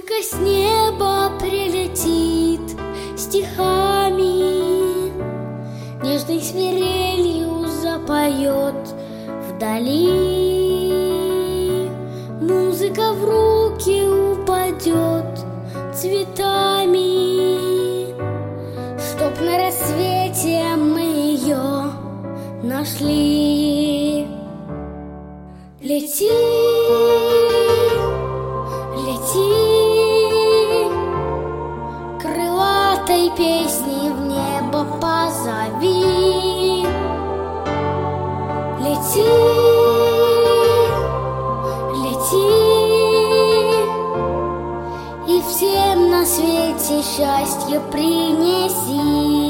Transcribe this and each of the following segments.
Музыка с неба прилетит стихами, нежной свирелью запоет вдали. Музыка в руки упадет цветами, чтоб на рассвете мы ее нашли. Лети, лети, крылатой песней в небо позови. Лети, лети, и всем на свете счастье принеси.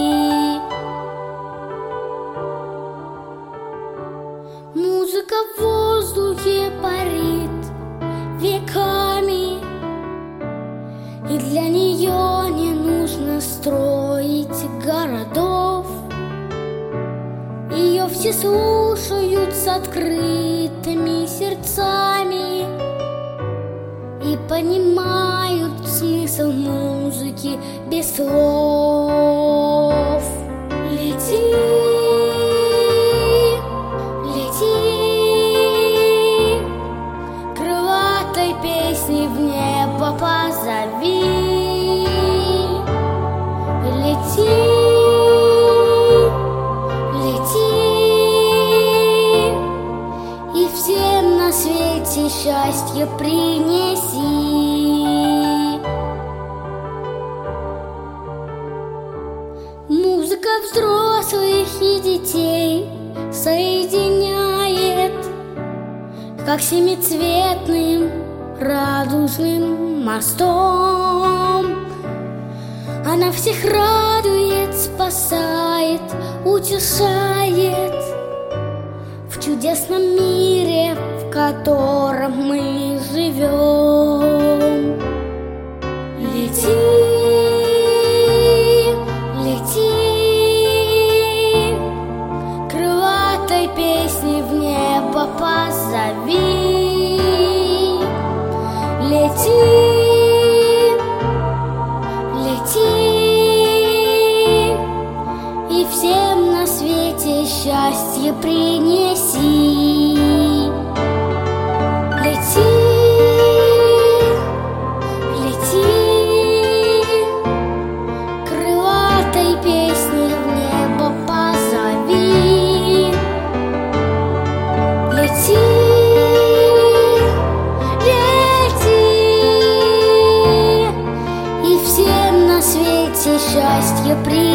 Музыка в воздухе парит веками, и для нее не нужно строить городов. Ее все слушают с открытыми сердцами и понимают смысл музыки без слов. Лети, песни в небо позови. Лети, лети, и всем на свете счастье принеси. Музыка взрослых и детей соединяет, как семицветным радужным мостом. Она всех радует, спасает, утешает в чудесном мире, в котором мы живем. Лети, лети, крылатой песней в небо позови. Лети, лети, и всем на свете счастье принеси. Лети, лети, крылатой песней в небо позови. Лети, счастье принеси.